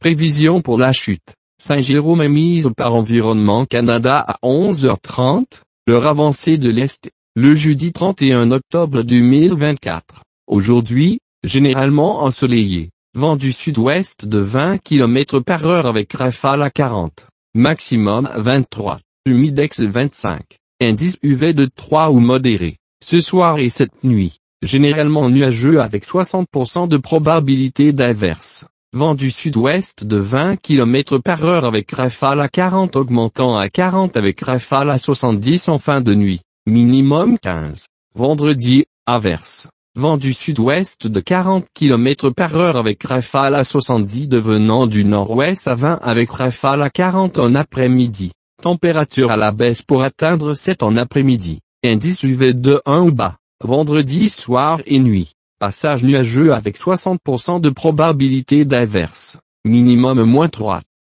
Prévision pour la chute. Saint-Jérôme est mise par Environnement Canada à 11h30, l'heure avancée de l'Est, le jeudi 31 octobre 2024. Aujourd'hui, généralement ensoleillé. Vent du sud-ouest de 20 km/h avec rafale à 40. Maximum 23. Humidex 25. Indice UV de 3 ou modéré. Ce soir et cette nuit, généralement nuageux avec 60% de probabilité d'averse. Vent du sud-ouest de 20 km/h avec rafale à 40 augmentant à 40 avec rafale à 70 en fin de nuit. Minimum 15. Vendredi, averse. Vent du sud-ouest de 40 km/h avec rafale à 70 devenant du nord-ouest à 20 avec rafale à 40 en après-midi. Température à la baisse pour atteindre 7 en après-midi. Indice UV de 1 ou bas. Vendredi soir et nuit. Passage nuageux avec 60% de probabilité d'averse. Minimum -3.